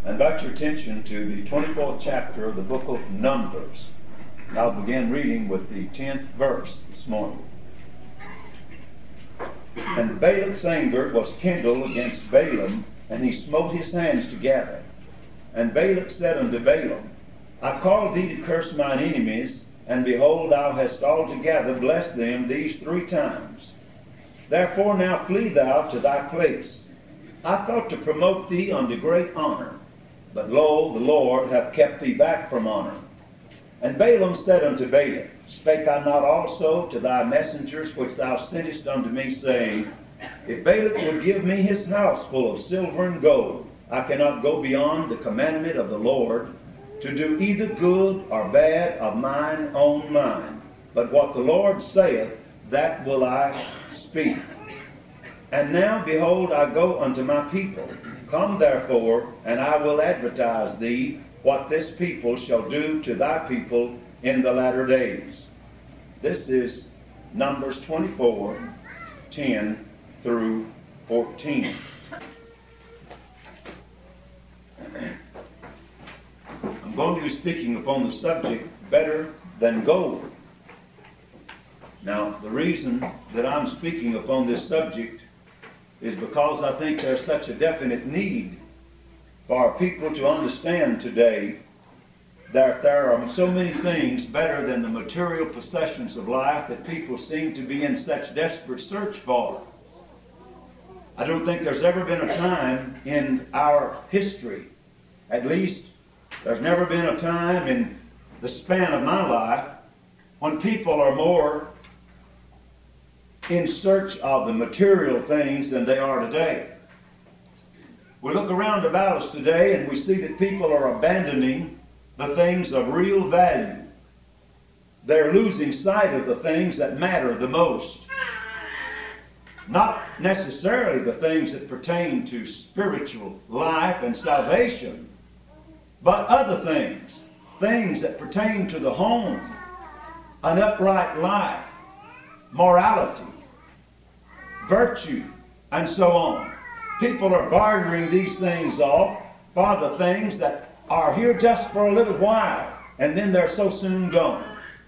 Invite your attention to the 24th chapter of the book of Numbers. And I'll begin reading with the 10th verse this morning. And Balak's anger was kindled against Balaam, and he smote his hands together. And Balak said unto Balaam, I called thee to curse mine enemies, and behold, thou hast altogether blessed them these 3 times. Therefore now flee thou to thy place. I thought to promote thee unto great honor, but lo, the Lord hath kept thee back from honor. And Balaam said unto Balak, Spake I not also to thy messengers which thou sentest unto me, saying, If Balak will give me his house full of silver and gold, I cannot go beyond the commandment of the Lord, to do either good or bad of mine own mind. But what the Lord saith, that will I speak. And now, behold, I go unto my people. Come therefore, and I will advertise thee what this people shall do to thy people in the latter days. This is Numbers 24, 10 through 14. I'm going to be speaking upon the subject, better than gold. Now, the reason that I'm speaking upon this subject is because I think there's such a definite need for our people to understand today that there are so many things better than the material possessions of life that people seem to be in such desperate search for. I don't think there's ever been a time in our history, at least there's never been a time in the span of my life, when people are more in search of the material things than they are today. We look around about us today and we see that people are abandoning the things of real value. They're losing sight of the things that matter the most. Not necessarily the things that pertain to spiritual life and salvation, but other things. Things that pertain to the home, an upright life, morality, virtue, and so on. People are bartering these things off for the things that are here just for a little while, and then they're so soon gone.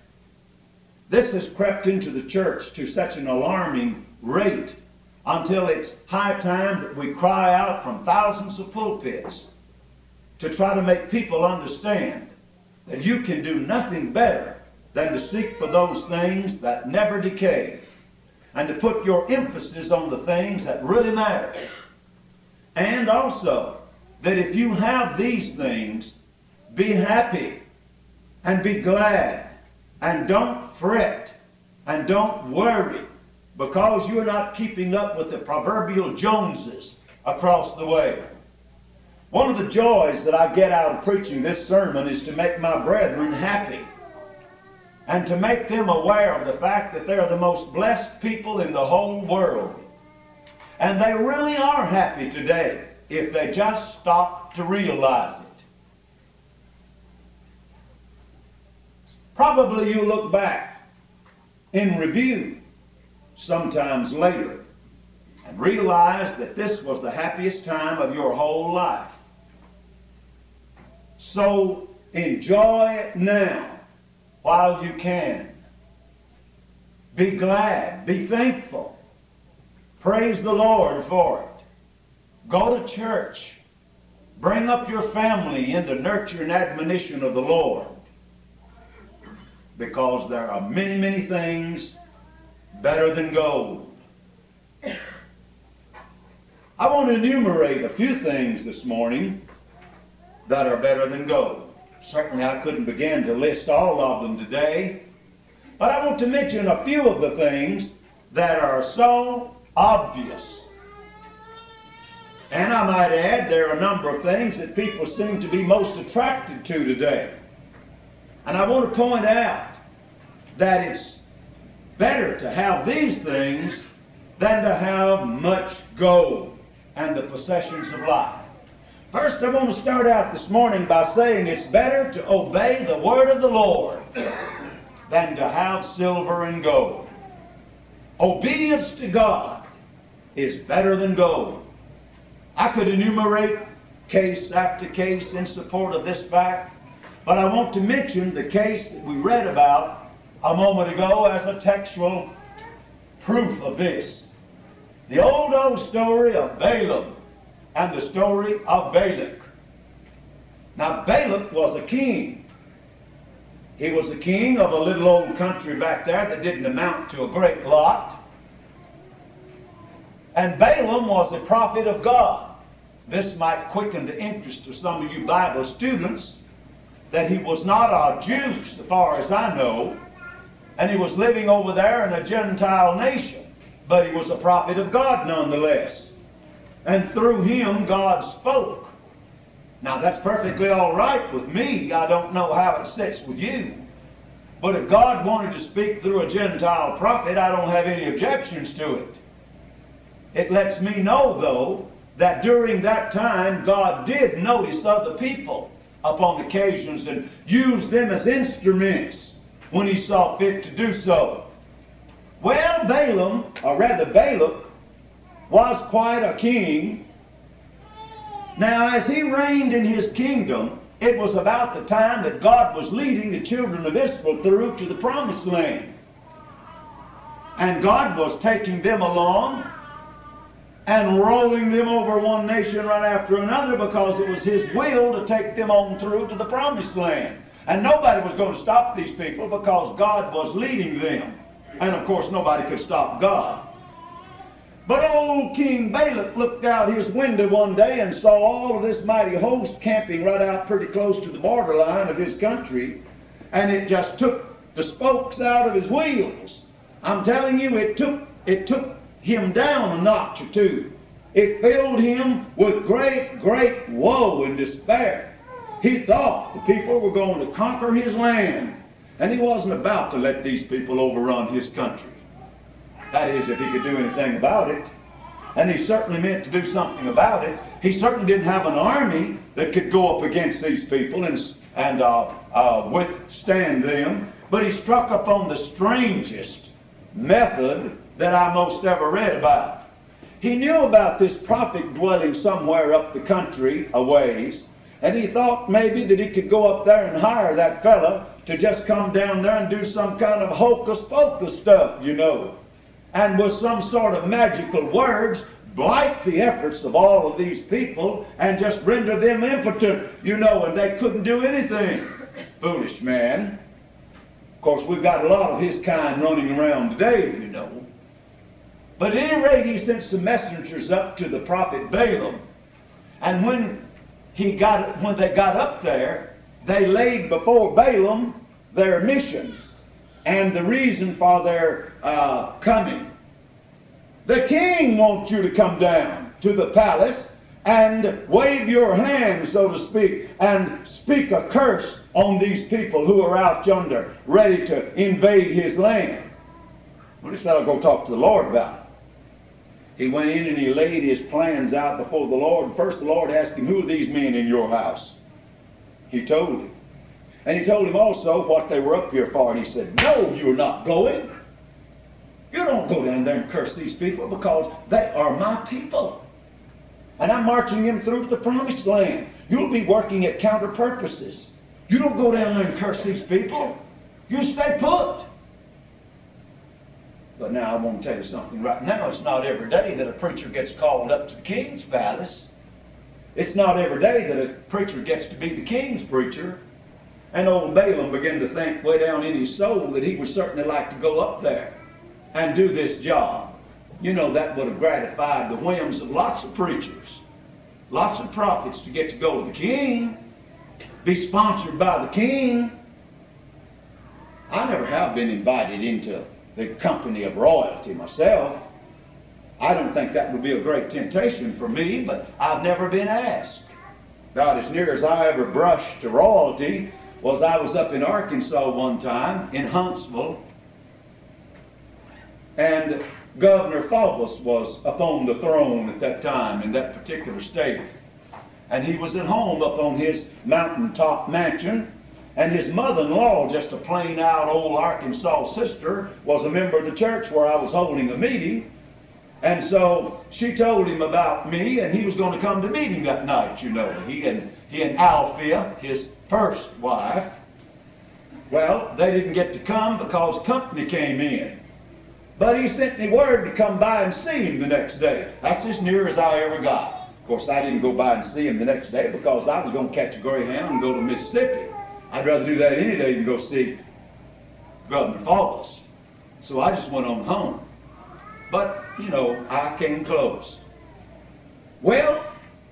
This has crept into the church to such an alarming rate until it's high time that we cry out from thousands of pulpits to try to make people understand that you can do nothing better than to seek for those things that never decay, and to put your emphasis on the things that really matter. And also, that if you have these things, be happy and be glad, and don't fret and don't worry because you're not keeping up with the proverbial Joneses across the way. One of the joys that I get out of preaching this sermon is to make my brethren happy, and to make them aware of the fact that they're the most blessed people in the whole world. And they really are happy today if they just stop to realize it. Probably you look back in review sometimes later and realize that this was the happiest time of your whole life. So enjoy it now while you can. Be glad, be thankful. Praise the Lord for it. Go to church. Bring up your family in the nurture and admonition of the Lord. Because there are many, many things better than gold. I want to enumerate a few things this morning that are better than gold. Certainly I couldn't begin to list all of them today, but I want to mention a few of the things that are so obvious. And I might add, there are a number of things that people seem to be most attracted to today. And I want to point out that it's better to have these things than to have much gold and the possessions of life. First, I want to start out this morning by saying it's better to obey the word of the Lord than to have silver and gold. Obedience to God is better than gold. I could enumerate case after case in support of this fact. But I want to mention the case that we read about a moment ago as a textual proof of this. The old story of Balaam and the story of Balak. Now, Balak was a king. He was the king of a little old country back there that didn't amount to a great lot. And Balaam was a prophet of God. This might quicken the interest of some of you Bible students, that he was not a Jew, so far as I know, and he was living over there in a Gentile nation, but he was a prophet of God nonetheless. And through him, God spoke. Now, that's perfectly all right with me. I don't know how it sits with you. But if God wanted to speak through a Gentile prophet, I don't have any objections to it. It lets me know, though, that during that time, God did notice other people upon occasions and used them as instruments when he saw fit to do so. Well, Balaam, or rather Balak, was quite a king. Now, as he reigned in his kingdom, it was about the time that God was leading the children of Israel through to the promised land. And God was taking them along and rolling them over one nation right after another, because it was his will to take them on through to the promised land. And nobody was going to stop these people because God was leading them. And of course nobody could stop God. But old King Balak looked out his window one day and saw all of this mighty host camping right out pretty close to the borderline of his country. And it just took the spokes out of his wheels. I'm telling you, it took him down a notch or two. It filled him with great, great woe and despair. He thought the people were going to conquer his land, and he wasn't about to let these people overrun his country. That is, if he could do anything about it. And he certainly meant to do something about it. He certainly didn't have an army that could go up against these people and withstand them. But he struck upon the strangest method that I most ever read about. He knew about this prophet dwelling somewhere up the country a ways, and he thought maybe that he could go up there and hire that fella to just come down there and do some kind of hocus-pocus stuff, you know, and with some sort of magical words blight the efforts of all of these people and just render them impotent, you know, and they couldn't do anything. Foolish man. Of course, we've got a lot of his kind running around today, you know. But at any rate, he sent some messengers up to the prophet Balaam. And when they got up there, they laid before Balaam their mission and the reason for their coming. The king wants you to come down to the palace and wave your hand, so to speak, and speak a curse on these people who are out yonder ready to invade his land. Well, this fellow go talk to the Lord about it. He went in and he laid his plans out before the Lord. First the Lord asked him, who are these men in your house? He told him. And he told him also what they were up here for. And he said, no, you're not going. You don't go down there and curse these people, because they are my people. And I'm marching them through to the promised land. You'll be working at counter purposes. You don't go down there and curse these people. You stay put. But now I want to tell you something right now. It's not every day that a preacher gets called up to the king's palace. It's not every day that a preacher gets to be the king's preacher. And old Balaam began to think way down in his soul that he would certainly like to go up there and do this job. You know, that would have gratified the whims of lots of preachers, lots of prophets, to get to go to the king, be sponsored by the king. I never have been invited into the company of royalty myself. I don't think that would be a great temptation for me, but I've never been asked. About as near as I ever brushed to royalty was I was up in Arkansas one time, in Huntsville, and Governor Faubus was upon the throne at that time in that particular state. And he was at home up on his mountaintop mansion, and his mother-in-law, just a plain out old Arkansas sister, was a member of the church where I was holding a meeting. And so she told him about me, and he was going to come to the meeting that night, you know. He and Althea, his first wife. Well, they didn't get to come because company came in. But he sent me word to come by and see him the next day. That's as near as I ever got. Of course, I didn't go by and see him the next day because I was going to catch a Greyhound and go to Mississippi. I'd rather do that any day than go see Governor Follis. So I just went on home. But, you know, I came close. Well,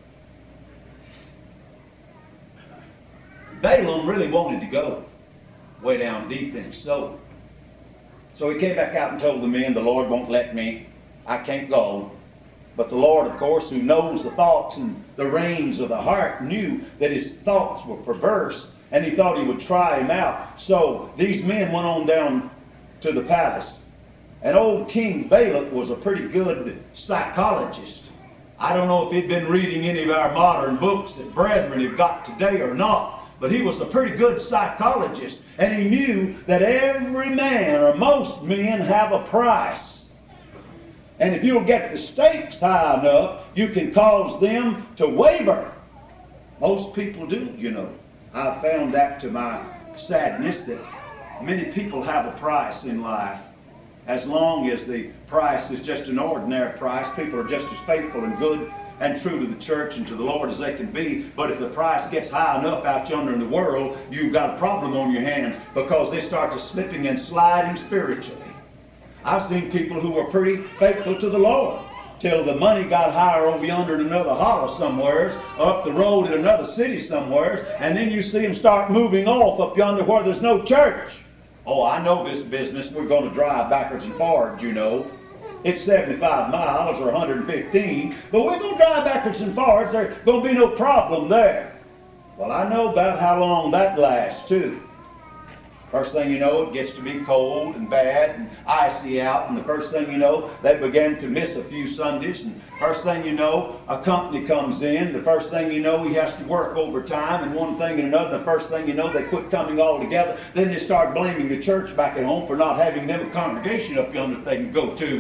Balaam really wanted to go way down deep in his soul. So he came back out and told the men, the Lord won't let me. I can't go. But the Lord, of course, who knows the thoughts and the reins of the heart, knew that his thoughts were perverse, and he thought he would try him out. So these men went on down to the palace. And old King Balak was a pretty good psychologist. I don't know if he'd been reading any of our modern books that brethren have got today or not, but he was a pretty good psychologist, and he knew that every man, or most men, have a price. And if you'll get the stakes high enough, you can cause them to waver. Most people do, you know. I've found that to my sadness that many people have a price in life. As long as the price is just an ordinary price, people are just as faithful and good and true to the church and to the Lord as they can be. But if the price gets high enough out yonder in the world, you've got a problem on your hands because they start to slipping and sliding spiritually. I've seen people who were pretty faithful to the Lord till the money got higher over yonder in another hollow somewheres, up the road in another city somewheres, and then you see them start moving off up yonder where there's no church. Oh, I know this business. We're going to drive backwards and forwards, you know. It's 75 miles or 115, but we're going to drive backwards and forwards. There's going to be no problem there. Well, I know about how long that lasts, too. First thing you know, it gets to be cold and bad and icy out, and the first thing you know, they begin to miss a few Sundays, and first thing you know, a company comes in. The first thing you know, he has to work overtime, and one thing and another. The first thing you know, they quit coming all together. Then they start blaming the church back at home for not having them a congregation up yonder that they can go to.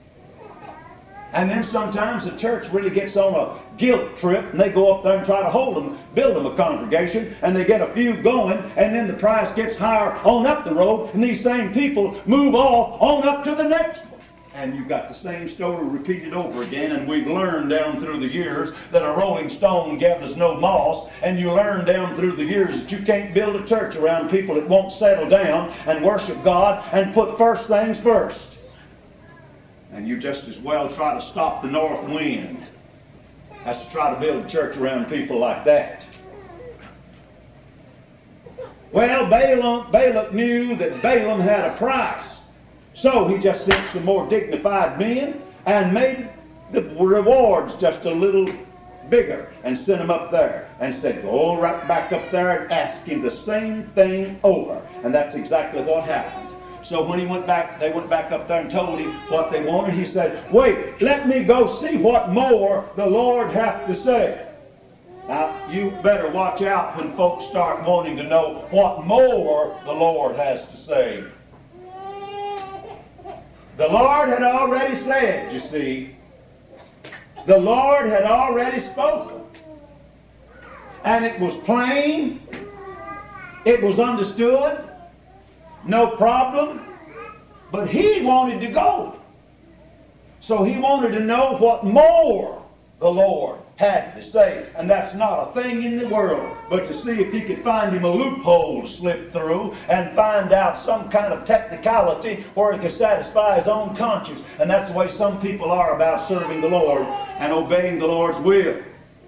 And then sometimes the church really gets on a guilt trip, and they go up there and try to build them a congregation, and they get a few going, and then the price gets higher on up the road, and these same people move off on up to the next one. And you've got the same story repeated over again, and we've learned down through the years that a rolling stone gathers no moss, and you learn down through the years that you can't build a church around people that won't settle down and worship God and put first things first. And you just as well try to stop the north wind as to try to build a church around people like that. Well, Balak knew that Balaam had a price. So he just sent some more dignified men and made the rewards just a little bigger and sent them up there and said, go right back up there and ask him the same thing over. And that's exactly what happened. So when he went back, they went back up there and told him what they wanted. He said, wait, let me go see what more the Lord hath to say. Now, you better watch out when folks start wanting to know what more the Lord has to say. The Lord had already said, you see. The Lord had already spoken. And it was plain. It was understood. No problem. But he wanted to go. So he wanted to know what more the Lord had to say. And that's not a thing in the world, but to see if he could find him a loophole to slip through and find out some kind of technicality where he could satisfy his own conscience. And that's the way some people are about serving the Lord and obeying the Lord's will.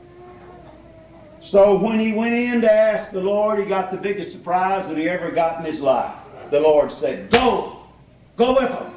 So when he went in to ask the Lord, he got the biggest surprise that he ever got in his life. The Lord said, go with them.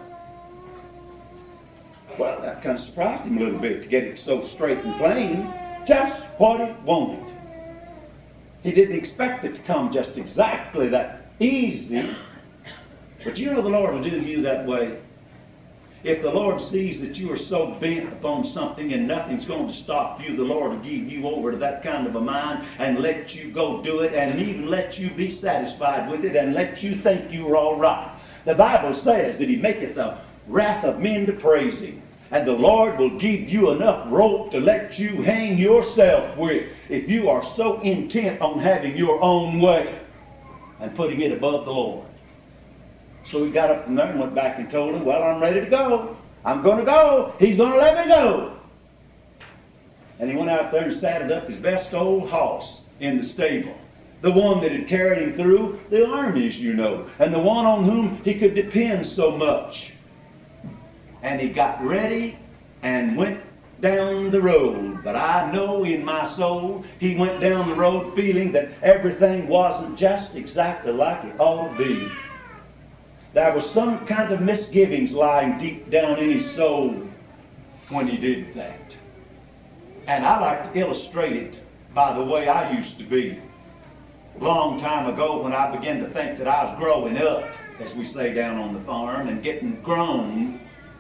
Well, that kind of surprised him a little bit to get it so straight and plain. Just what he wanted. He didn't expect it to come just exactly that easy. But you know the Lord will do you that way. If the Lord sees that you are so bent upon something and nothing's going to stop you, the Lord will give you over to that kind of a mind and let you go do it and even let you be satisfied with it and let you think you're all right. The Bible says that he maketh the wrath of men to praise him. And the Lord will give you enough rope to let you hang yourself with if you are so intent on having your own way and putting it above the Lord. So he got up from there and went back and told him, well, I'm ready to go. I'm going to go. He's going to let me go. And he went out there and saddled up his best old horse in the stable. The one that had carried him through the armies, you know, and the one on whom he could depend so much. And he got ready and went down the road. But I know in my soul he went down the road feeling that everything wasn't just exactly like it ought to be. There was some kind of misgivings lying deep down in his soul when he did that. And I like to illustrate it by the way I used to be. A long time ago when I began to think that I was growing up, as we say down on the farm, and getting grown,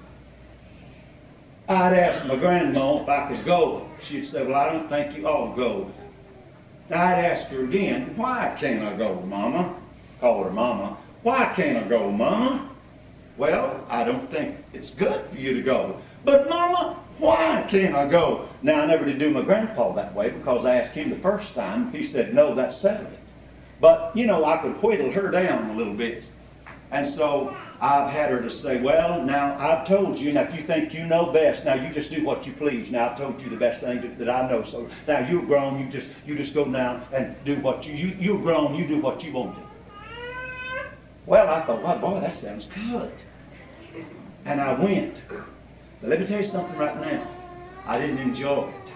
I'd ask my grandma if I could go. She'd say, well, I don't think you ought to go. I'd ask her again, why can't I go, Mama? Call her Mama. Why can't I go, Mama? Well, I don't think it's good for you to go. But, Mama, why can't I go? Now, I never did do my grandpa that way because I asked him the first time. He said, no, that's settled it. But, you know, I could whittle her down a little bit. And so I've had her to say, well, now, I've told you, now, if you think you know best, now, you just do what you please. Now, I've told you the best thing that I know. So, now, you're grown, you just go now and do what you're grown, you do what you want to. Well, I thought, well, boy, that sounds good. And I went. But let me tell you something right now. I didn't enjoy it.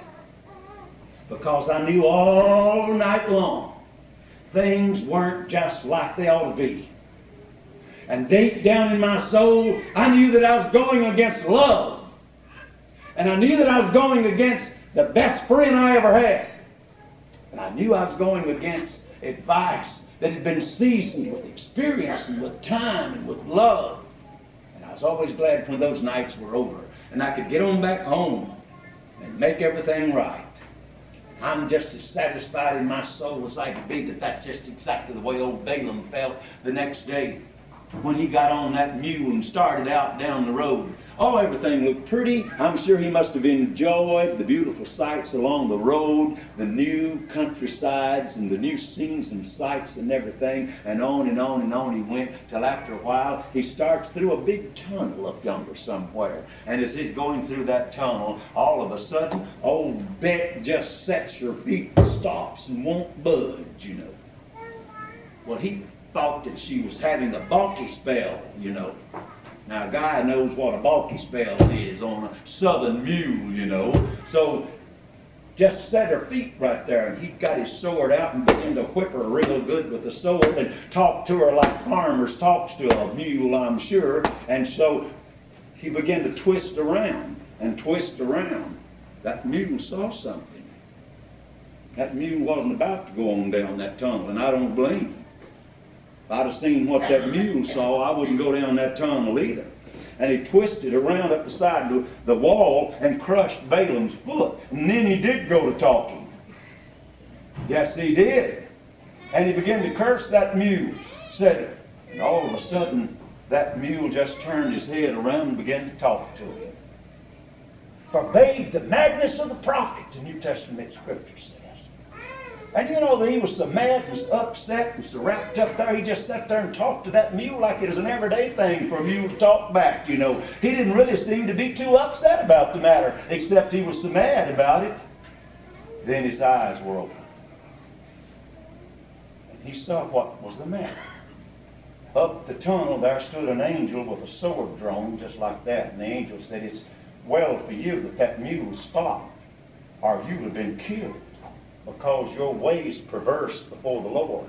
Because I knew all night long things weren't just like they ought to be. And deep down in my soul, I knew that I was going against love. And I knew that I was going against the best friend I ever had. And I knew I was going against advice that had been seasoned with experience and with time and with love. And I was always glad when those nights were over and I could get on back home and make everything right. I'm just as satisfied in my soul as I could be that that's just exactly the way old Balaam felt the next day when he got on that mule and started out down the road. Oh, everything looked pretty. I'm sure he must have enjoyed the beautiful sights along the road, the new countrysides and the new scenes and sights and everything, and on and on and on he went till after a while he starts through a big tunnel up yonder somewhere. And as he's going through that tunnel, all of a sudden, old Bet just sets her feet and stops and won't budge, you know. Well, he thought that she was having a balky spell, you know. Now, a guy knows what a balky spell is on a southern mule, you know. So, just set her feet right there, and he got his sword out and began to whip her real good with the sword and talk to her like farmers talks to a mule, I'm sure. And so, he began to twist around and twist around. That mule saw something. That mule wasn't about to go on down that tunnel, and I don't blame him. If I'd have seen what that mule saw, I wouldn't go down that tunnel either. And he twisted around up the side of the wall and crushed Balaam's foot. And then he did go to talking. Yes, he did. And he began to curse that mule. Said, and all of a sudden, that mule just turned his head around and began to talk to him. Forbade the madness of the prophet, the New Testament scripture says. And you know that he was so mad and so upset and so wrapped up there, he just sat there and talked to that mule like it was an everyday thing for a mule to talk back, you know. He didn't really seem to be too upset about the matter, except he was so mad about it. Then his eyes were open. And he saw what was the matter. Up the tunnel there stood an angel with a sword drawn just like that. And the angel said, it's well for you that that mule stopped, or you'd have been killed, because your ways perverse before the Lord.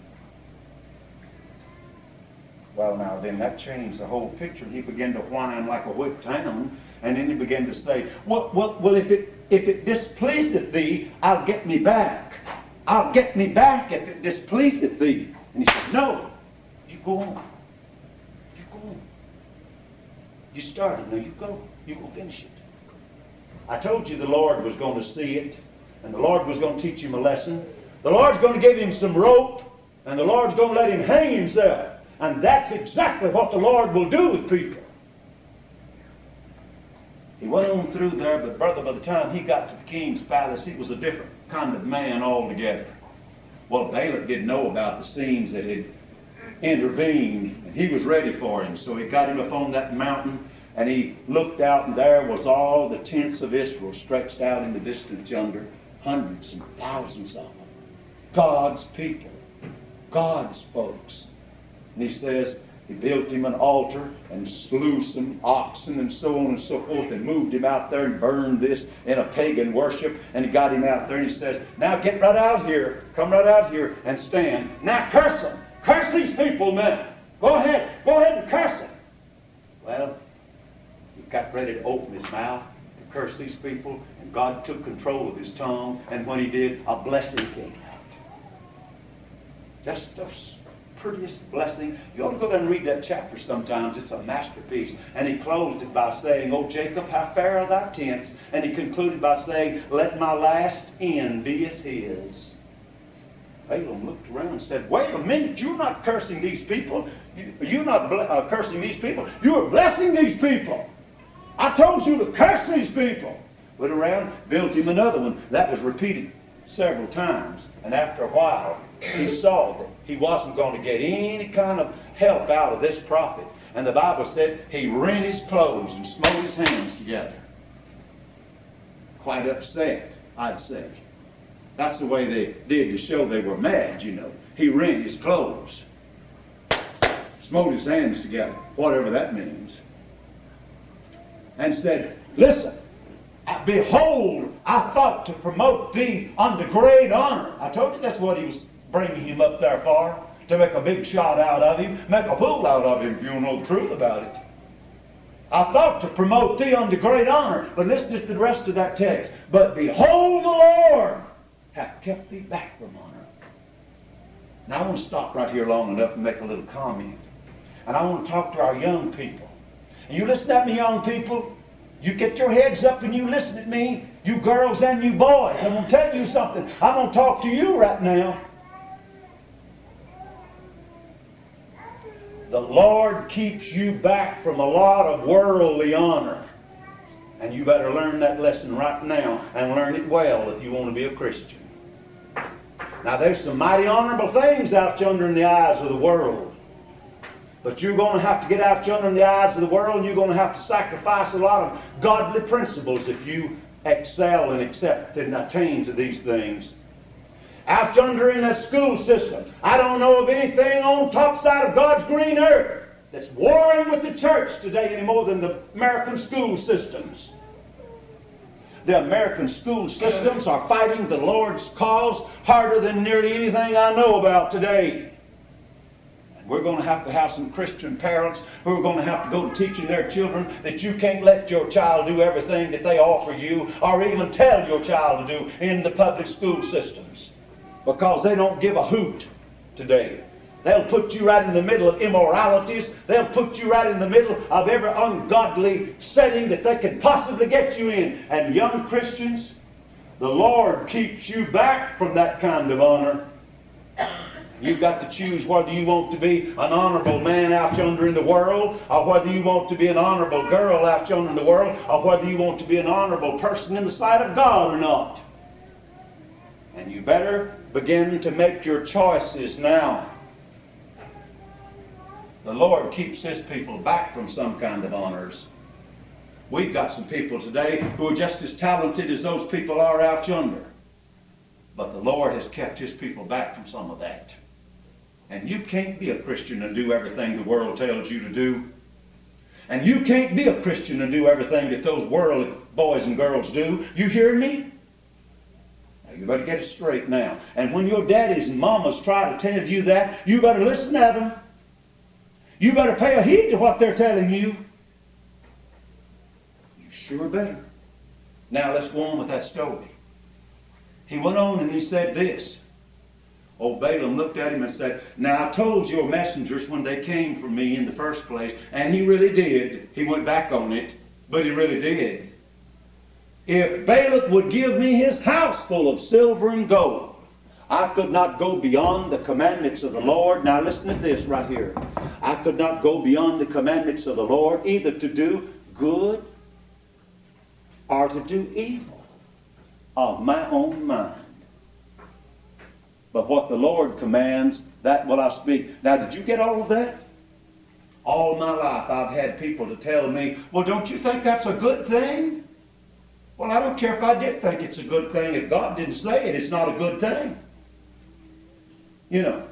Well, now then, that changed the whole picture. He began to whine like a whipped hound, and then he began to say, well, if it displeaseth thee, I'll get me back. I'll get me back if it displeaseth thee. And he said, no, you go on. You go on. You started, now you go. You go finish it. I told you the Lord was going to see it. And the Lord was going to teach him a lesson. The Lord's going to give him some rope. And the Lord's going to let him hang himself. And that's exactly what the Lord will do with people. He went on through there, but brother, by the time he got to the king's palace, he was a different kind of man altogether. Well, Balak didn't know about the scenes that had intervened, and he was ready for him. So he got him up on that mountain, and he looked out, and there was all the tents of Israel stretched out in the distance yonder, hundreds and thousands of them. God's people, God's folks. And he says, he built him an altar and slew some oxen and so on and so forth, and moved him out there and burned this in a pagan worship. And he got him out there, and he says, now get right out here, come right out here and stand. Now curse them. Curse these people now. Go ahead and curse them. Well, he got ready to open his mouth to curse these people, and God took control of his tongue, and when he did, a blessing came out. Just the prettiest blessing. You ought to go there and read that chapter sometimes. It's a masterpiece. And he closed it by saying, O Jacob, how fair are thy tents. And he concluded by saying, let my last end be as his. Balaam looked around and said, wait a minute, you're not cursing these people. You're not cursing these people. You are blessing these people. I told you to curse these people. Went around, built him another one. That was repeated several times. And after a while, he saw that he wasn't going to get any kind of help out of this prophet. And the Bible said he rent his clothes and smote his hands together. Quite upset, I'd say. That's the way they did to show they were mad, you know. He rent his clothes, smote his hands together, whatever that means, and said, listen, behold, I thought to promote thee unto great honor. I told you that's what he was bringing him up there for, to make a big shot out of him, make a fool out of him, if you know the truth about it. I thought to promote thee unto great honor. But listen to the rest of that text. But behold, the Lord hath kept thee back from honor. Now I want to stop right here long enough and make a little comment. And I want to talk to our young people. And you listen at me, young people. You get your heads up and you listen at me. You girls and you boys. I'm going to tell you something. I'm going to talk to you right now. The Lord keeps you back from a lot of worldly honor. And you better learn that lesson right now, and learn it well if you want to be a Christian. Now there's some mighty honorable things out yonder in the eyes of the world. But you're going to have to get out yonder in the eyes of the world, and you're going to have to sacrifice a lot of godly principles if you excel and accept and attain to these things. Out yonder in that school system, I don't know of anything on top side of God's green earth that's warring with the church today any more than the American school systems. The American school systems are fighting the Lord's cause harder than nearly anything I know about today. And we're going to have some Christian parents who are going to have to go to teaching their children that you can't let your child do everything that they offer you, or even tell your child to do in the public school systems. Because they don't give a hoot today. They'll put you right in the middle of immoralities. They'll put you right in the middle of every ungodly setting that they can possibly get you in. And young Christians, the Lord keeps you back from that kind of honor. You've got to choose whether you want to be an honorable man out yonder in the world, or whether you want to be an honorable girl out yonder in the world, or whether you want to be an honorable person in the sight of God or not. And you better begin to make your choices now. The Lord keeps His people back from some kind of honors. We've got some people today who are just as talented as those people are out yonder. But the Lord has kept His people back from some of that. And you can't be a Christian and do everything the world tells you to do. And you can't be a Christian and do everything that those worldly boys and girls do. You hear me? You better get it straight now. And when your daddies and mamas try to tell you that, you better listen at them. You better pay a heed to what they're telling you. You sure better. Now let's go on with that story. He went on and he said this. Old Balaam looked at him and said, now I told your messengers when they came from me in the first place, and he really did. He went back on it, but he really did. If Balak would give me his house full of silver and gold, I could not go beyond the commandments of the Lord. Now listen to this right here. I could not go beyond the commandments of the Lord, either to do good or to do evil of my own mind. But what the Lord commands, that will I speak. Now, did you get all of that? All my life I've had people to tell me, well, don't you think that's a good thing? Well, I don't care if I did think it's a good thing. If God didn't say it, it's not a good thing. You know.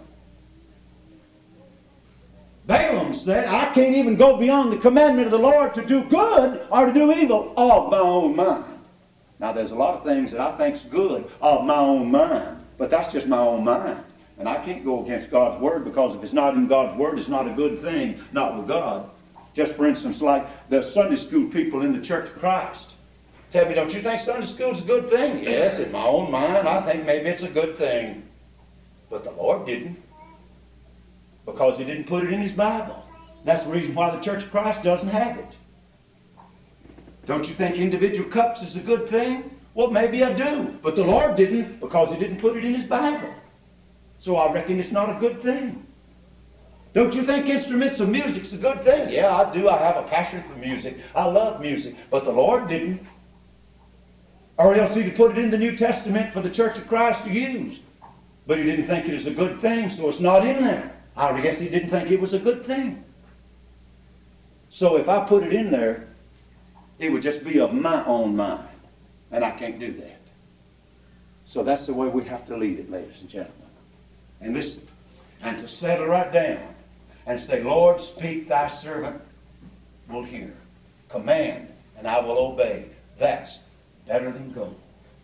Balaam said, I can't even go beyond the commandment of the Lord to do good or to do evil of my own mind. Now, there's a lot of things that I think's good of my own mind, but that's just my own mind. And I can't go against God's Word, because if it's not in God's Word, it's not a good thing, not with God. Just for instance, like the Sunday school people in the Church of Christ. Tell me, don't you think Sunday school's a good thing? Yes, in my own mind, I think maybe it's a good thing. But the Lord didn't, because He didn't put it in His Bible. That's the reason why the Church of Christ doesn't have it. Don't you think individual cups is a good thing? Well, maybe I do, but the Lord didn't, because He didn't put it in His Bible. So I reckon it's not a good thing. Don't you think instruments of music's a good thing? Yeah, I do. I have a passion for music. I love music, but the Lord didn't. Or else He'd put it in the New Testament for the Church of Christ to use. But He didn't think it was a good thing, so it's not in there. I guess He didn't think it was a good thing. So if I put it in there, it would just be of my own mind. And I can't do that. So that's the way we have to lead it, ladies and gentlemen. And listen, and to settle right down and say, Lord, speak, thy servant will hear. Command, and I will obey. That's better than gold.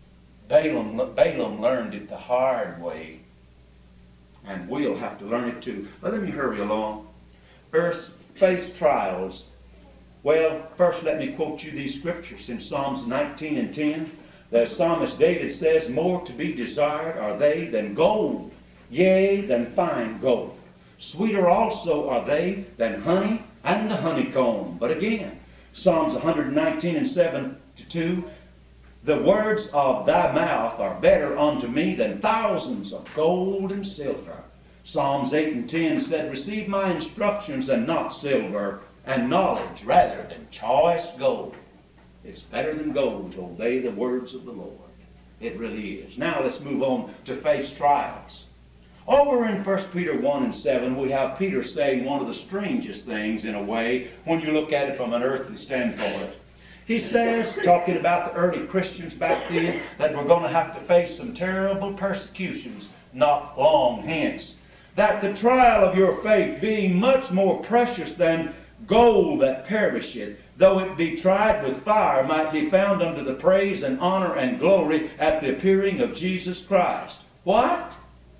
Balaam learned it the hard way, and we'll have to learn it too. But let me hurry along. Earth face trials. Well, first let me quote you these scriptures in Psalms 19 and 10. The psalmist David says, more to be desired are they than gold, yea, than fine gold. Sweeter also are they than honey and the honeycomb. But again, Psalms 119 and 7 to 2, the words of thy mouth are better unto me than thousands of gold and silver. Psalms 8 and 10 said, receive my instructions and not silver, and knowledge rather than choice gold. It's better than gold to obey the words of the Lord. It really is. Now let's move on to face trials. Over in 1 Peter 1 and 7, we have Peter saying one of the strangest things in a way when you look at it from an earthly standpoint. He says, talking about the early Christians back then, that we're going to have to face some terrible persecutions not long hence. That the trial of your faith, being much more precious than gold that perisheth, though it be tried with fire, might be found unto the praise and honor and glory at the appearing of Jesus Christ. What?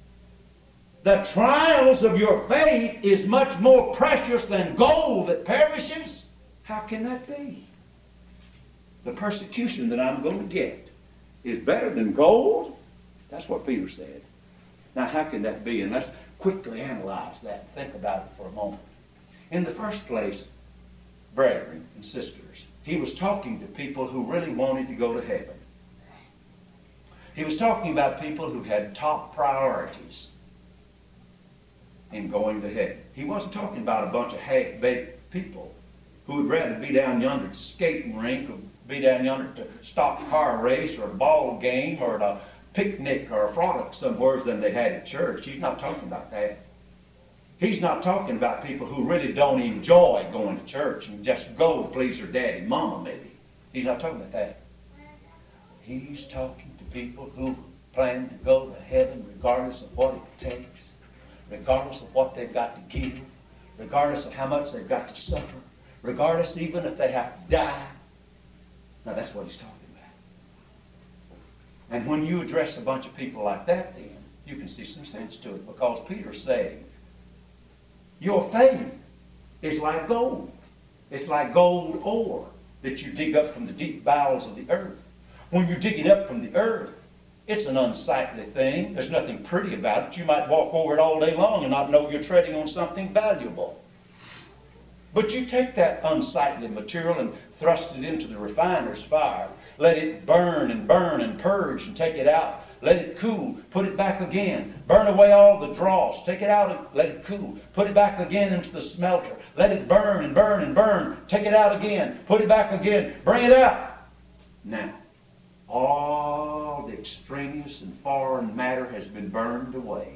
The trials of your faith is much more precious than gold that perishes? How can that be? The persecution that I'm going to get is better than gold? That's what Peter said. Now, how can that be? And let's quickly analyze that and think about it for a moment. In the first place, brethren and sisters, he was talking to people who really wanted to go to heaven. He was talking about people who had top priorities in going to heaven. He wasn't talking about a bunch of half-baked people who would rather be down yonder at the skating rink or be down yonder to stock car race or a ball game or a picnic or a frolic somewhere than they had at church. He's not talking about that. He's not talking about people who really don't enjoy going to church and just go to please their daddy and mama maybe. He's not talking about that. He's talking to people who plan to go to heaven regardless of what it takes, regardless of what they've got to give, regardless of how much they've got to suffer, regardless even if they have to die. Now that's what he's talking about. And when you address a bunch of people like that, then you can see some sense to it, because Peter's saying, your faith is like gold. It's like gold ore that you dig up from the deep bowels of the earth. When you dig it up from the earth, it's an unsightly thing. There's nothing pretty about it. You might walk over it all day long and not know you're treading on something valuable. But you take that unsightly material and thrust it into the refiner's fire. Let it burn and purge and take it out. Let it cool. Put it back again. Burn away all the dross. Take it out and let it cool. Put it back again into the smelter. Let it burn and burn. Take it out again. Put it back again. Bring it out. Now, all the extraneous and foreign matter has been burned away.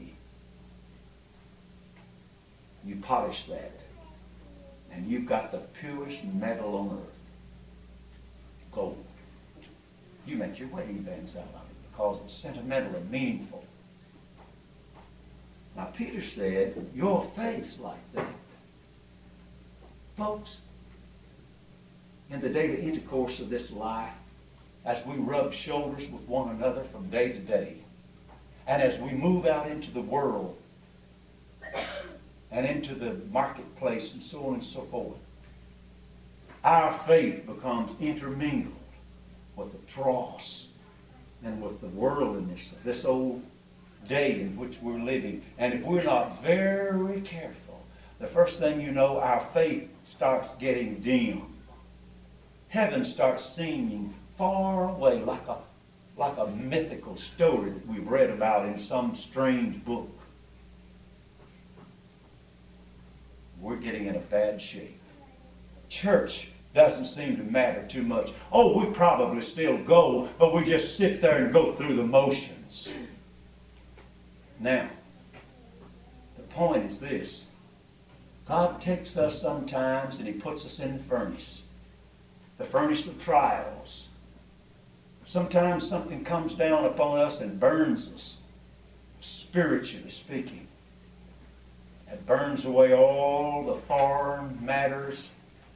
You polish that, and you've got the purest metal on earth. Gold. You make your wedding bands out of it because it's sentimental and meaningful. Now, Peter said, your faith's like that. Folks, in the daily intercourse of this life, as we rub shoulders with one another from day to day, and as we move out into the world and into the marketplace and so on and so forth, our faith becomes intermingled with the dross and with the worldliness of this old day in which we're living. And if we're not very careful, the first thing you know, our faith starts getting dim. Heaven starts seeming far away, like a mythical story that we've read about in some strange book. We're getting in a bad shape. Church doesn't seem to matter too much. Oh, we probably still go, but we just sit there and go through the motions. Now, the point is this. God takes us sometimes and He puts us in the furnace of trials. Sometimes something comes down upon us and burns us, spiritually speaking. It burns away all the foreign matters.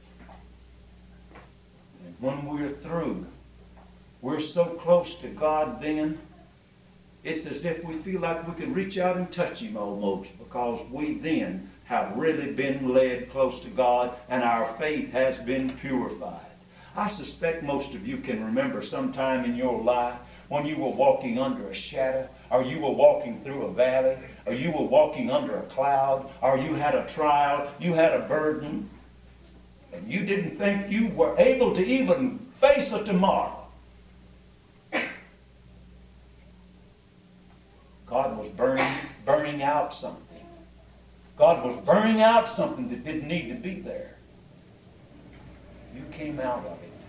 And when we're through, we're so close to God then, it's as if we feel like we can reach out and touch Him almost, because we then have really been led close to God and our faith has been purified. I suspect most of you can remember sometime in your life when you were walking under a shadow, or you were walking through a valley, or you were walking under a cloud, or you had a trial, you had a burden, and you didn't think you were able to even face a tomorrow. God was burning out something. God was burning out something that didn't need to be there. You came out of it.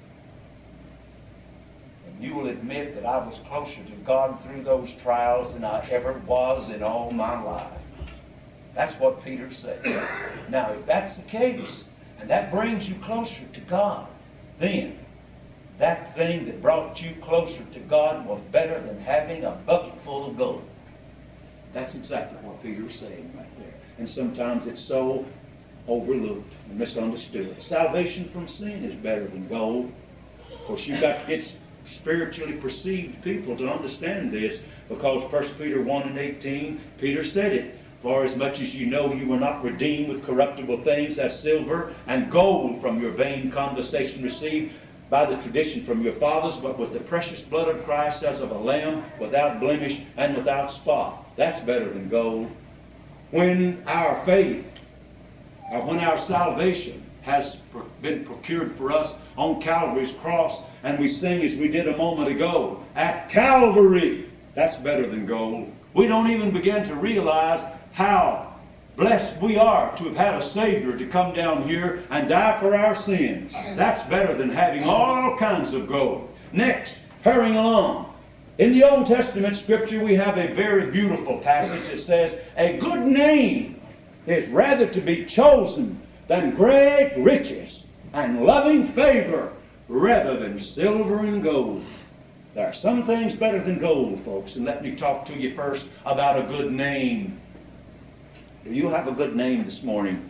And you will admit that I was closer to God through those trials than I ever was in all my life. That's what Peter said. Now, if that's the case, and that brings you closer to God, then that thing that brought you closer to God was better than having a bucket full of gold. That's exactly what Peter's saying right there. And sometimes it's so overlooked and misunderstood. Salvation from sin is better than gold. Of course, you've got to get spiritually perceived people to understand this, because 1 Peter 1:18, Peter said it. For as much as you know you were not redeemed with corruptible things as silver and gold from your vain conversation received by the tradition from your fathers, but with the precious blood of Christ as of a lamb, without blemish and without spot. That's better than gold. When our faith, or when our salvation has been procured for us on Calvary's cross, and we sing as we did a moment ago, at Calvary, that's better than gold. We don't even begin to realize how blessed we are to have had a Savior to come down here and die for our sins. That's better than having all kinds of gold. Next, hurrying along. In the Old Testament Scripture, we have a very beautiful passage that says, a good name is rather to be chosen than great riches and loving favor rather than silver and gold. There are some things better than gold, folks, and let me talk to you first about a good name. Do you have a good name this morning?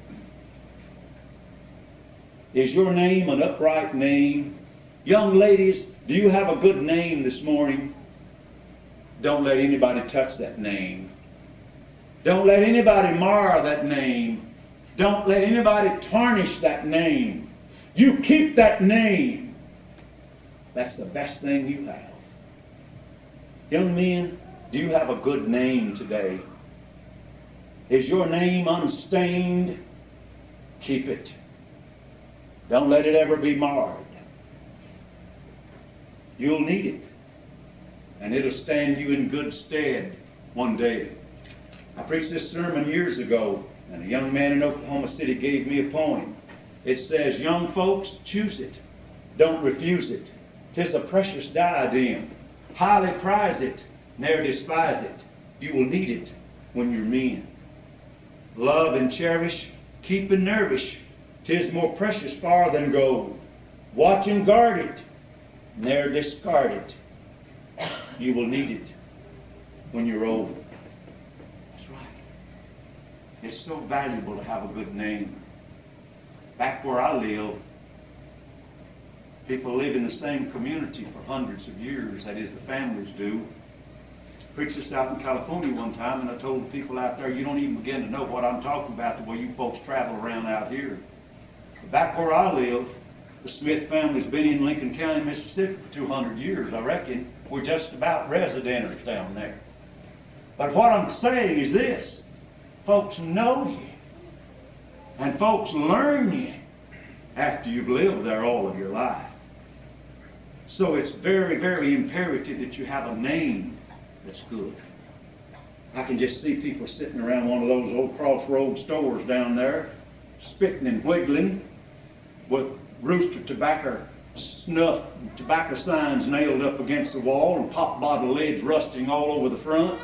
Is your name an upright name? Young ladies, do you have a good name this morning? Don't let anybody touch that name. Don't let anybody mar that name. Don't let anybody tarnish that name. You keep that name. That's the best thing you have. Young men, do you have a good name today? Is your name unstained? Keep it. Don't let it ever be marred. You'll need it. And it'll stand you in good stead one day. I preached this sermon years ago, and a young man in Oklahoma City gave me a poem. It says, young folks, choose it. Don't refuse it. 'Tis a precious diadem. Highly prize it, ne'er despise it. You will need it when you're men. Love and cherish, keep and nourish. 'Tis more precious far than gold. Watch and guard it, ne'er discard it. You will need it when you're old. That's right. It's so valuable to have a good name. Back where I live, people live in the same community for hundreds of years, that is, the families do. I preached this out in California one time, and I told the people out there, you don't even begin to know what I'm talking about the way you folks travel around out here. But back where I live, the Smith family's been in Lincoln County, Mississippi for 200 years, I reckon. We're just about residenters down there. But what I'm saying is this. Folks know you. And folks learn you after you've lived there all of your life. So it's very, very imperative that you have a name that's good. I can just see people sitting around one of those old crossroads stores down there, spitting and wiggling with Rooster tobacco snuff, tobacco signs nailed up against the wall and pop bottle lids rusting all over the front.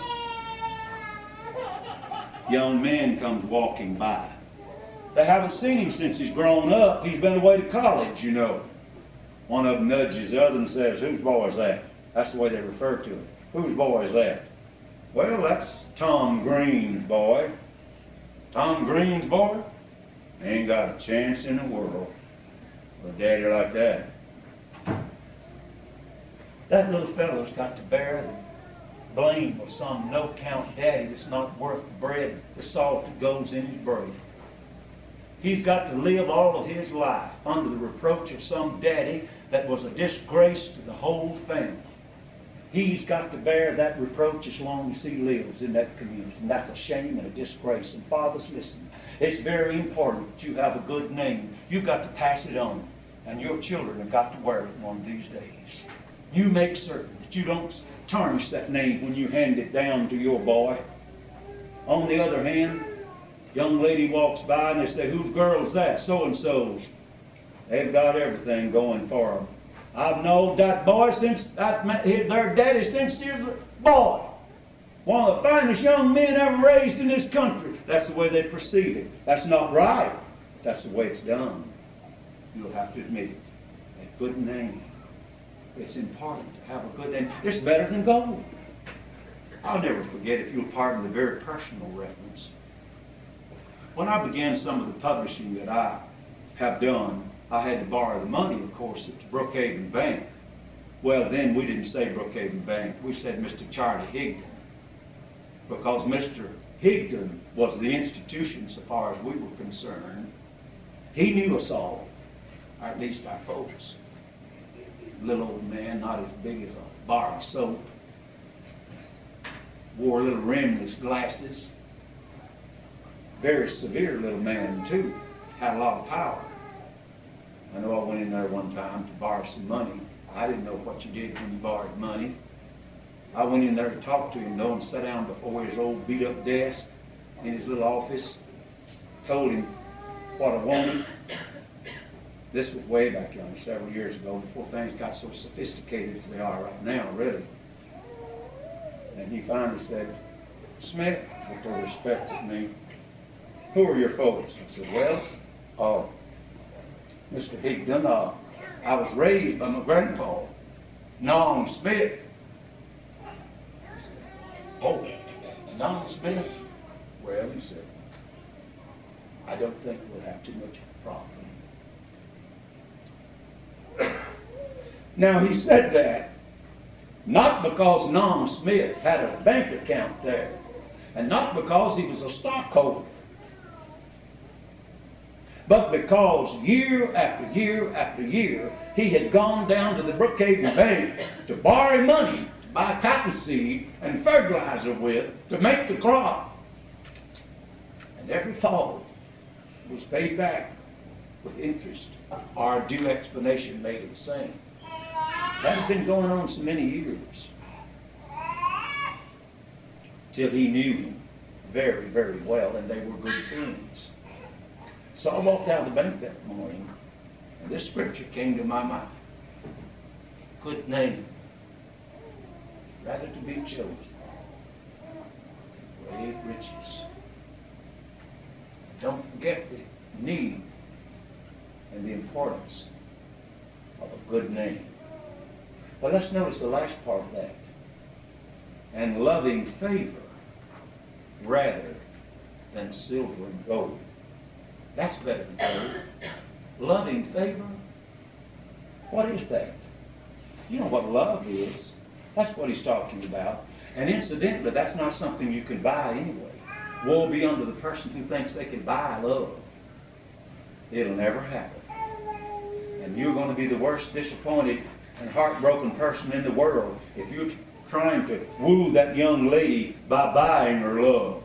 Young man comes walking by. They haven't seen him since he's grown up. He's been away to college, you know. One of them nudges the other and says, whose boy is that? That's the way they refer to him. Whose boy is that? Well, that's Tom Green's boy. Tom Green's boy? Ain't got a chance in the world with a daddy like that. That little fellow's got to bear the blame of some no-count daddy that's not worth the bread, the salt that goes in his bread. He's got to live all of his life under the reproach of some daddy that was a disgrace to the whole family. He's got to bear that reproach as long as he lives in that community. And that's a shame and a disgrace. And fathers, listen, it's very important that you have a good name. You've got to pass it on. And your children have got to wear it one of these days. You make certain that you don't tarnish that name when you hand it down to your boy. On the other hand, young lady walks by and they say, whose girl is that? So-and-so's. They've got everything going for them. I've known that boy since, their daddy since he was a boy. One of the finest young men ever raised in this country. That's the way they perceive it. That's not right. That's the way it's done. You'll have to admit it. A good name. It's important to have a good name. It's better than gold. I'll never forget, if you'll pardon the very personal reference. When I began some of the publishing that I have done, I had to borrow the money, of course, at the Brookhaven Bank. Well, then we didn't say Brookhaven Bank. We said Mr. Charlie Higdon. Because Mr. Higdon was the institution so far as we were concerned. He knew us all, or at least our folks. Little old man, not as big as a bar of soap. Wore little rimless glasses. Very severe little man, too. Had a lot of power. I know I went in there one time to borrow some money. I didn't know what you did when you borrowed money. I went in there to talk to him, though, and sat down before his old beat-up desk in his little office. Told him what I wanted. This was way back on several years ago, before things got so sophisticated as they are right now, really. And he finally said, Smith, with all respect at me, who are your folks? I said, well, Mr. Higdon, I was raised by my grandpa, Nom Smith. I said, oh, Nom Smith? Well, he said, I don't think we'll have too much of a problem. Now, he said that not because Nom Smith had a bank account there, and not because he was a stockholder, but because year after year after year, he had gone down to the Brookhaven Bank to borrow money to buy cottonseed and fertilizer with to make the crop. And every fall was paid back with interest, or a due explanation made of the same. That had been going on so many years, till he knew him very, very well, and they were good friends. So I walked out of the bank that morning, and this scripture came to my mind. good name, rather to be chosen, great riches. Don't forget the need and the importance of a good name. But let's notice the last part of that. And loving favor rather than silver and gold. That's better than gold. Loving favor? What is that? You know what love is. That's what he's talking about. And incidentally, that's not something you can buy anyway. Woe be unto the person who thinks they can buy love. It'll never happen. And you're going to be the worst disappointed and heartbroken person in the world if you're trying to woo that young lady by buying her love.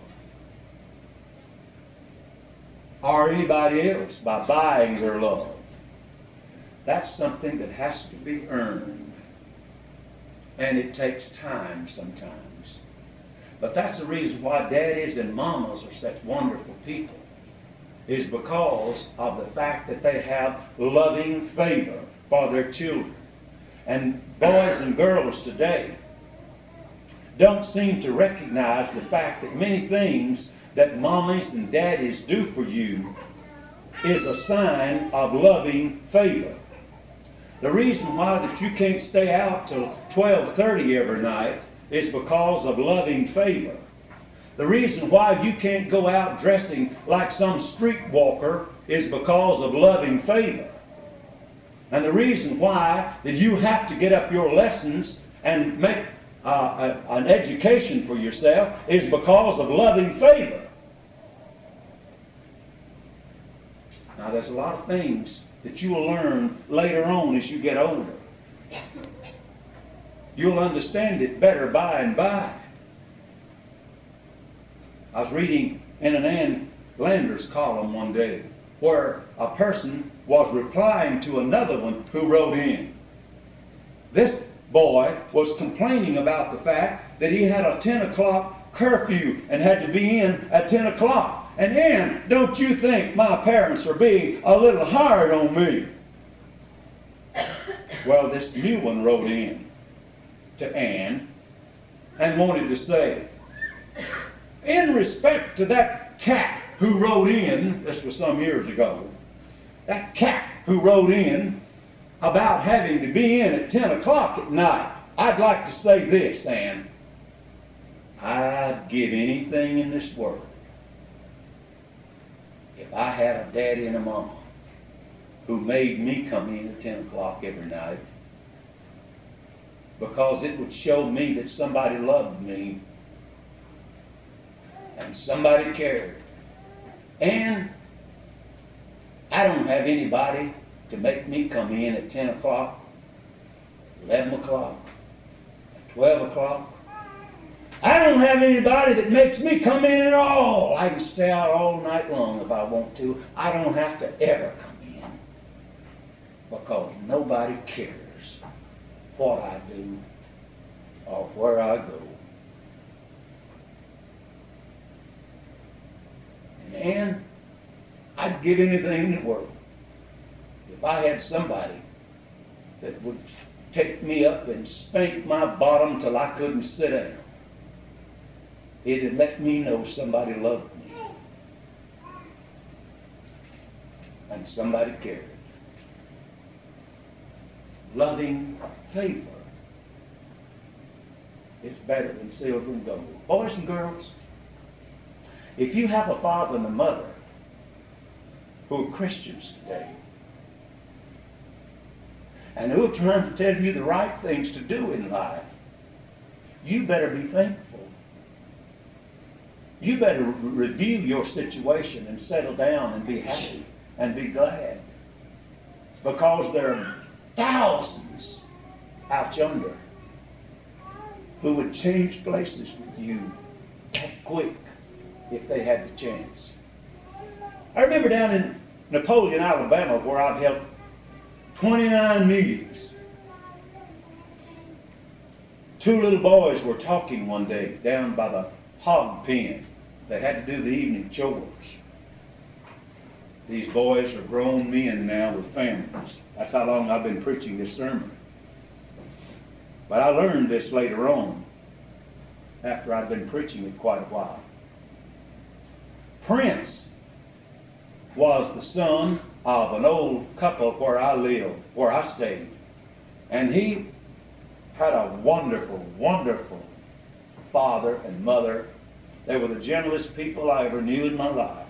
Or anybody else by buying their love. That's something that has to be earned. And it takes time sometimes. But that's the reason why daddies and mamas are such wonderful people. Is because of the fact that they have loving favor for their children. And boys and girls today don't seem to recognize the fact that many things that mommies and daddies do for you is a sign of loving favor. The reason why that you can't stay out till 12:30 every night is because of loving favor. The reason why you can't go out dressing like some streetwalker is because of loving favor. And the reason why that you have to get up your lessons and make an education for yourself is because of loving favor. Now there's a lot of things that you will learn later on as you get older. You'll understand it better by and by. I was reading in an Ann Landers column one day where a person was replying to another one who wrote in. This boy was complaining about the fact that he had a 10 o'clock curfew and had to be in at 10 o'clock. And Ann, don't you think my parents are being a little hard on me? Well, this new one wrote in to Ann and wanted to say, in respect to that cat who wrote in, this was some years ago, that cat who wrote in about having to be in at 10 o'clock at night, I'd like to say this, Ann. I'd give anything in this world if I had a daddy and a mama who made me come in at 10 o'clock every night, because it would show me that somebody loved me and somebody cared. And I don't have anybody to make me come in at 10 o'clock, 11 o'clock, 12 o'clock. I don't have anybody that makes me come in at all. I can stay out all night long if I want to. I don't have to ever come in because nobody cares what I do or where I go. And I'd give anything in the world if I had somebody that would take me up and spank my bottom till I couldn't sit down. It'd let me know somebody loved me and somebody cared. Loving favor is better than silver and gold. Boys and girls, if you have a father and a mother who are Christians today and who are trying to tell you the right things to do in life, you better be thankful. You better review your situation and settle down and be happy and be glad. Because there are thousands out yonder who would change places with you that quick if they had the chance. I remember down in Napoleon, Alabama, where I've held 29 meetings. Two little boys were talking one day down by the hog pen. They had to do the evening chores. These boys are grown men now with families. That's how long I've been preaching this sermon. But I learned this later on, after I'd been preaching it quite a while. Prince was the son of an old couple where I lived, where I stayed. And he had a wonderful, wonderful father and mother. They were the gentlest people I ever knew in my life.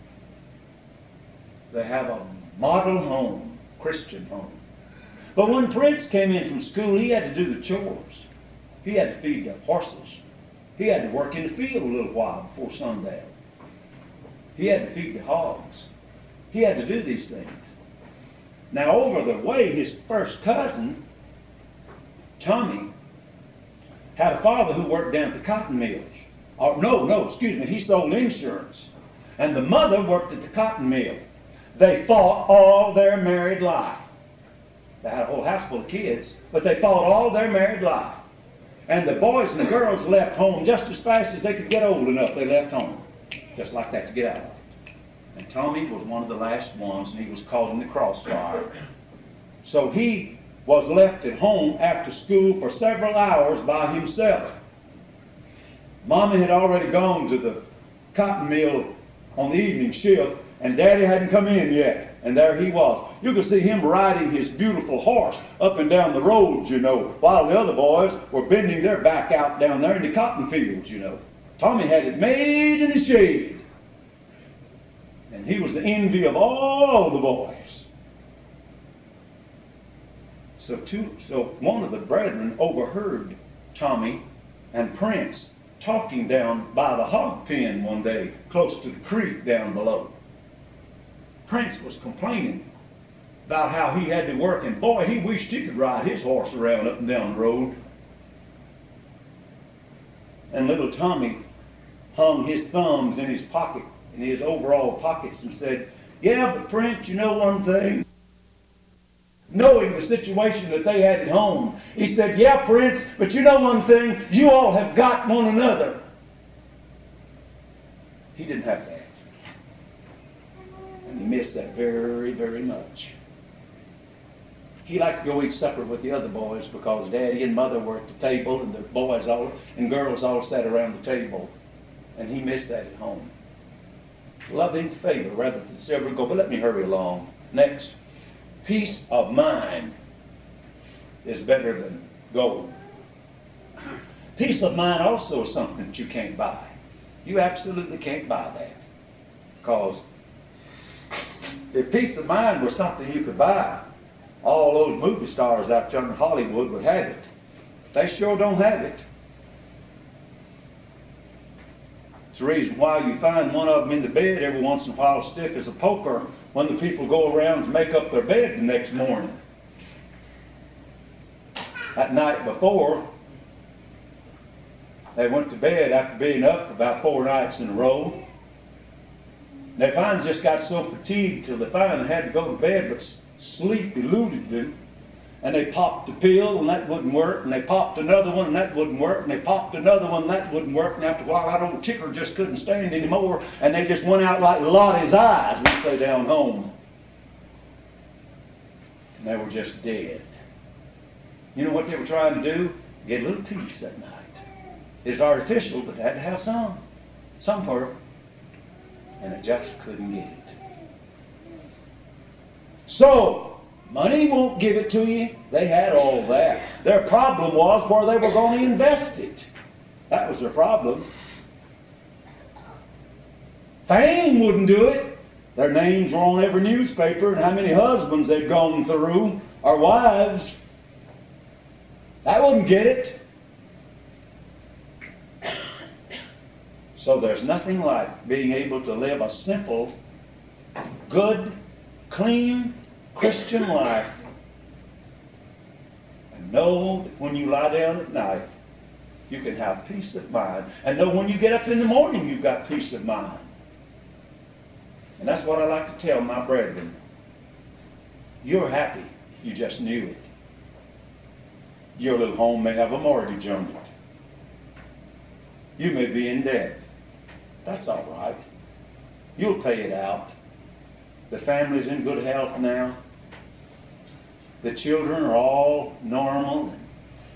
They have a model home, Christian home. But when Prince came in from school, he had to do the chores. He had to feed the horses. He had to work in the field a little while before sundown. He had to feed the hogs. He had to do these things. Now, over the way, his first cousin, Tommy, had a father who worked down at the cotton mills. He sold insurance. And the mother worked at the cotton mill. They fought all their married life. They had a whole house full of kids, but they fought all their married life. And the boys and the girls left home just as fast as they could get old enough. They left home, just like that, to get out of it. And Tommy was one of the last ones, and he was caught in the crossfire. So he was left at home after school for several hours by himself. Mommy had already gone to the cotton mill on the evening shift, and Daddy hadn't come in yet. And there he was. You could see him riding his beautiful horse up and down the roads, while the other boys were bending their back out down there in the cotton fields, Tommy had it made in the shade. And he was the envy of all the boys. So one of the brethren overheard Tommy and Prince talking down by the hog pen one day, close to the creek down below. Prince was complaining about how he had to work, and boy, he wished he could ride his horse around up and down the road. And little Tommy hung his thumbs in his pocket, in his overall pockets, and said, "Yeah, but Prince, you know one thing?" Knowing the situation that they had at home, he said, "Yeah, Prince, but you know one thing? You all have got one another." He didn't have that. And he missed that very, very much. He liked to go eat supper with the other boys because Daddy and Mother were at the table, and the boys all and girls all sat around the table. And he missed that at home. Loving favor rather than silver and gold. But let me hurry along. Next. Peace of mind is better than gold. Peace of mind also is something that you can't buy. You absolutely can't buy that. Because if peace of mind was something you could buy, all those movie stars out there in Hollywood would have it. They sure don't have it. It's the reason why you find one of them in the bed every once in a while stiff as a poker when the people go around to make up their bed the next morning. That night before, they went to bed after being up for about 4 nights in a row. They finally just got so fatigued till they finally had to go to bed, but sleep eluded them. And they popped a pill, and that wouldn't work. And they popped another one, and that wouldn't work. And they popped another one, and that wouldn't work. And after a while, that old ticker just couldn't stand anymore. And they just went out like Lottie's eyes once they down home. And they were just dead. You know what they were trying to do? Get a little peace that night. It's artificial, but they had to have some for it. And they just couldn't get it. So, money won't give it to you. They had all that. Their problem was where they were going to invest it. That was their problem. Fame wouldn't do it. Their names were on every newspaper, and how many husbands they'd gone through, or wives. That wouldn't get it. So there's nothing like being able to live a simple, good, clean Christian life and know that when you lie down at night, you can have peace of mind. And know when you get up in the morning, you've got peace of mind. And that's what I like to tell my brethren. You're happy if you just knew it. Your little home may have a mortgage on it. You may be in debt. That's all right. You'll pay it out. The family's in good health now. The children are all normal.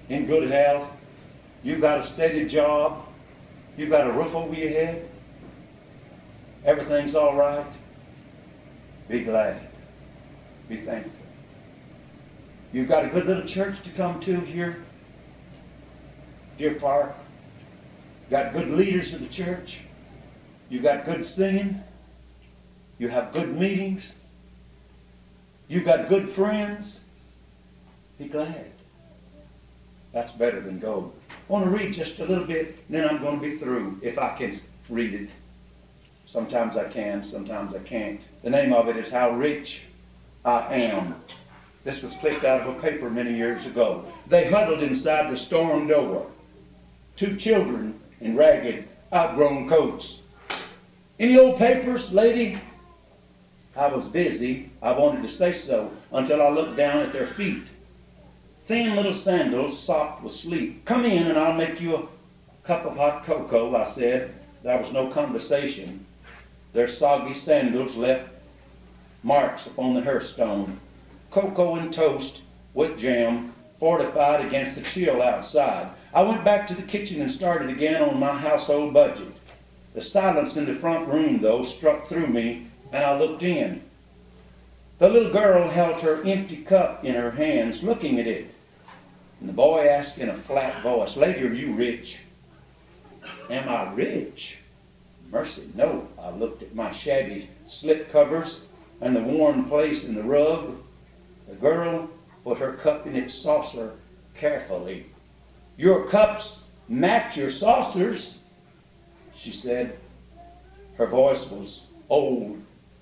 in good health, you've got a steady job, you've got a roof over your head, everything's all right, be glad. Be thankful. You've got a good little church to come to here, Deer Park. You've got good leaders of the church. You've got good singing. You have good meetings. You've got good friends. Be glad. That's better than gold. I want to read just a little bit, then I'm going to be through, if I can read it. Sometimes I can, sometimes I can't. The name of it is How Rich I Am. This was clipped out of a paper many years ago. They huddled inside the storm door. 2 children in ragged, outgrown coats. Any old papers, lady? I was busy. I wanted to say so until I looked down at their feet. Thin little sandals sopped with sleep. Come in and I'll make you a cup of hot cocoa, I said. There was no conversation. Their soggy sandals left marks upon the hearthstone. Cocoa and toast with jam, fortified against the chill outside. I went back to the kitchen and started again on my household budget. The silence in the front room, though, struck through me, and I looked in. The little girl held her empty cup in her hands, looking at it. And the boy asked in a flat voice, Lady, are you rich? Am I rich? Mercy, no. I looked at my shabby slip covers and the worn place in the rug. The girl put her cup in its saucer carefully. Your cups match your saucers, she said. Her voice was old,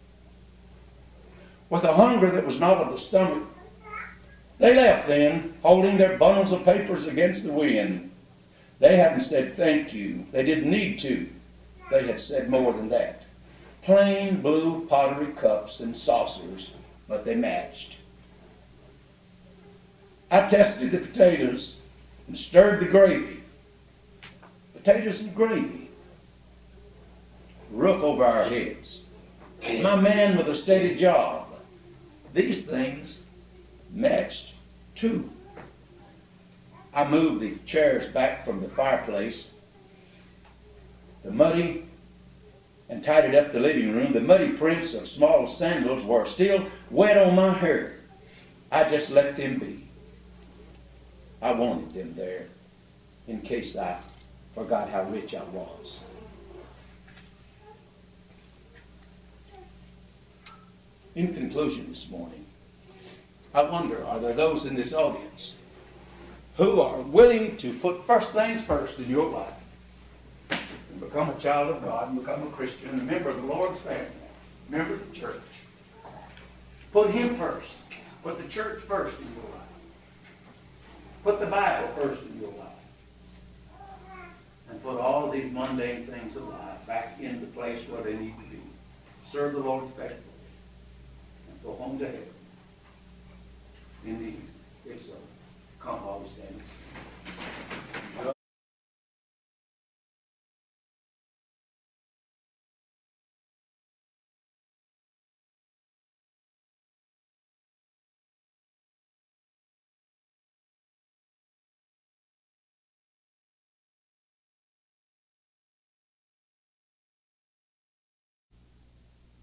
with a hunger that was not of the stomach. They left then, holding their bundles of papers against the wind. They hadn't said thank you. They didn't need to. They had said more than that. Plain blue pottery cups and saucers, but they matched. I tested the potatoes and stirred the gravy. Potatoes and gravy. Roof over our heads. My man with a steady job. These things matched too. I moved the chairs back from the fireplace, and tidied up the living room. The muddy prints of small sandals were still wet on my hair. I just let them be. I wanted them there in case I forgot how rich I was. In conclusion this morning, I wonder, are there those in this audience who are willing to put first things first in your life and become a child of God and become a Christian and a member of the Lord's family, member of the church? Put Him first. Put the church first in your life. Put the Bible first in your life. And put all of these mundane things of life back in the place where they need to be. Serve the Lord faithfully. And go home to heaven. Indeed, if so, come while we stand.